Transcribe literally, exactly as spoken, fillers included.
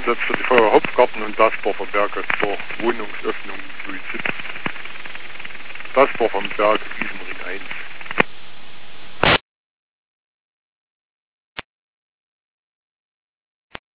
Einsatz für die Feuerwehr Hopfgarten und Dasdorfer Berge zur Wohnungsöffnung Louis siebzehn. Dasdorfer Berg, Wiesenring eins.